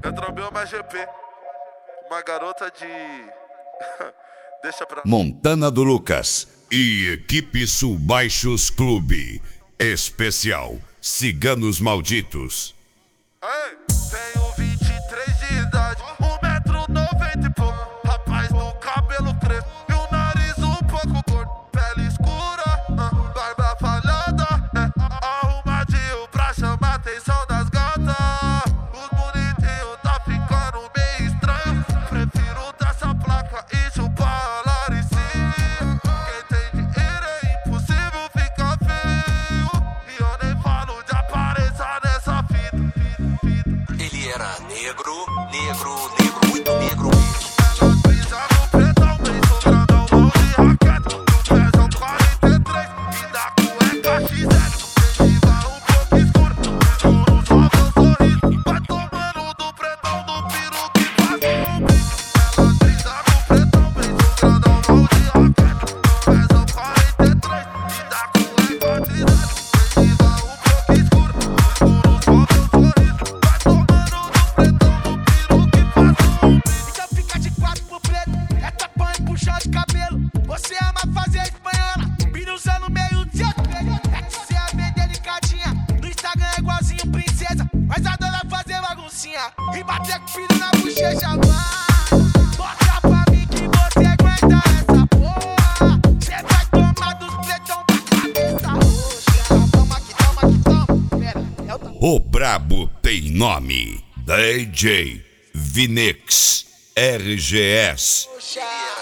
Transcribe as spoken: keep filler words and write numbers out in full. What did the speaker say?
Eu trombei uma G P, uma garota de... Deixa pra... Montana do Lucas e Equipe Sul Baixos Clube. Especial Ciganos Malditos. Ei, tenho vinte e três de idade, um metro e noventa e pouco. Rapaz do cabelo preto e o nariz um pouco gordo. Pele escura, uh, barba falhada, é, arrumadinho pra chamar a atenção das gatas. Os bonitinhos tá ficando meio estranho. Prefiro dessa placa e chupar a Laricinha. Quem tem dinheiro é impossível ficar feio. E eu nem falo de aparecer nessa fita. Ele era negro, negro, negro, muito negro. Pisa no pretão, bem sograndão, mão de raquete. No pezão quarenta e três e da cueca X S. Gengiva um pouco escuro, escuro só meu sorriso. Vai tomando do pretão, do piro que faz um bico. Pisa no pretão, bem sograndão, mão de raquete. No pezão quarenta e três e da cueca X S. Gengiva um pouco escuro, escuro só meu sorriso. Vai tomando do pretão, do piro que faz um bico. Então fica de quatro pro preto, é tapão e puxão de cabelo. Você ama fazer espanhola, pira usando meio de espelho. É que você é bem delicadinha, no Instagram é igualzinho princesa, mas adora fazer baguncinha e bater com o filho na bochecha. Vai, mostra pra mim que você aguenta essa porra. Cê vai tomar dos pretão pra cabeça roxa. Toma que toma que toma, pera, é o ta- O brabo tem nome. D J Vinex R G S. roxa.